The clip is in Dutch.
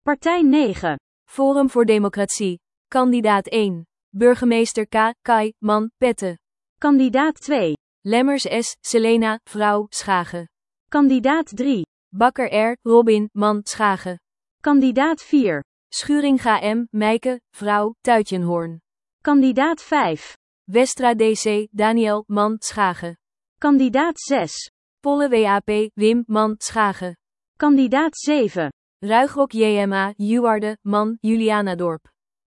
Partij 9. Forum voor Democratie. Kandidaat 1. Burgemeester K. Kai, man, Pette. Kandidaat 2. Lemmers S. Selena, vrouw, Schagen. Kandidaat 3. Bakker R. Robin, man, Schagen. Kandidaat 4. Schuringa M. Meike, vrouw, Tuitjenhoorn. Kandidaat 5. Westra DC, Daniel, man, Schagen. Kandidaat 6. Polle WAP, Wim, man, Schagen. Kandidaat 7. Ruigrok JMA, Juwarde, man, Julianadorp.